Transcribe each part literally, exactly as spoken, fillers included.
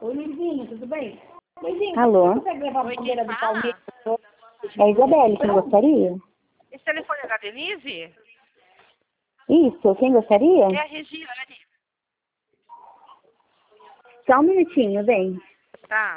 Oi, Luizinho, tudo bem? Luizinho, Alô? você consegue levar a Oi, bandeira quem do fala? Palmeiras? É a Isabelle, quem gostaria? Esse telefone é da Denise? Isso, quem gostaria? É a Regiane. Só um minutinho, vem. Tá.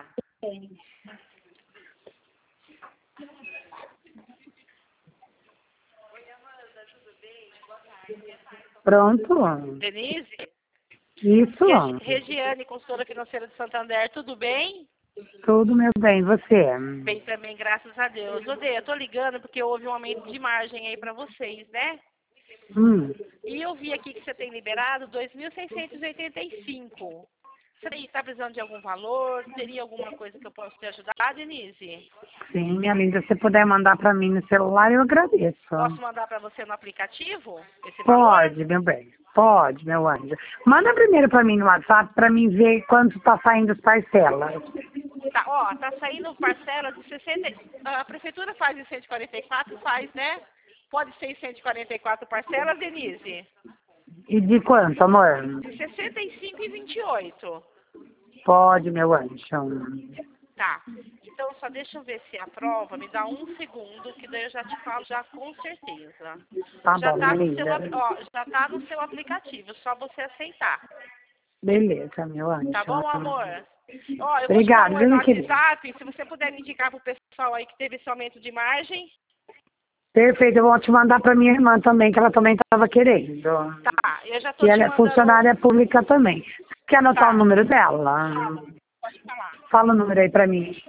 Pronto? Denise? Isso? Regi- Regiane, consultora financeira de Santander, tudo bem? Tudo, meu bem, você? Bem também, graças a Deus. Odeia, eu tô ligando porque houve um aumento de margem aí pra vocês, né? Hum, E eu vi aqui que você tem liberado dois mil seiscentos e oitenta e cinco. Você está precisando de algum valor? Teria alguma coisa que eu possa te ajudar, Denise? sim, minha linda, se puder mandar pra mim no celular, eu agradeço. Posso mandar para você no aplicativo esse valor? Pode, meu bem. Pode, meu anjo. Manda primeiro pra mim no WhatsApp pra mim ver quanto tá saindo as parcelas. Tá, ó, tá saindo parcela de sessenta. A prefeitura faz em cento e quarenta e quatro, faz, né? Pode ser em cento e quarenta e quatro parcelas, Denise? E de quanto, amor? De sessenta e cinco e vinte e oito. Pode, meu anjo. Tá. Então só deixa eu ver se aprova. Me dá um segundo, que daí eu já te falo já com certeza. Tá Já bom, tá minha no seu, linda. ap- ó, já tá no seu aplicativo, só você aceitar. Beleza, meu anjo. Tá bom, amor? Ó, eu Obrigada, vou te dar viu, um minha no querida? WhatsApp, se você puder me indicar pro pessoal aí que teve esse aumento de margem. Perfeito, eu vou te mandar para minha irmã também, que ela também estava querendo. Tá, eu já tô E te ela é mandando. funcionária pública também. Quer anotar Tá, o número dela? pode falar. Fala o número aí para mim.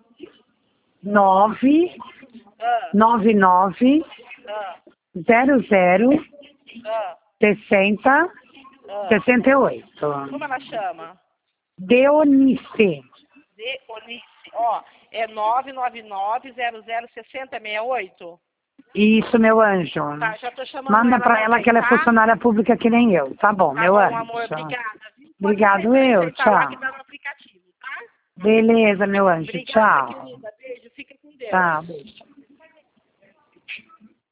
nove Ah, nove nove ah, zero zero ah, sessenta ah. sessenta e oito. Como ela chama? Deonice. De Onice. Ó, é nove nove nove zero zero seis zero seis oito. Isso, meu anjo. Tá, já tô chamando Manda ela para ela também, que ela é tá? funcionária pública que nem eu. Tá bom, Tá meu bom, anjo. amor, obrigada. Viu? Pode Obrigado aceitar, eu, aceitar lá que tchau. tá no aplicativo, tá? Beleza, meu anjo, Obrigada, tchau. querida. Beijo, fica com Deus. Tchau, beijo.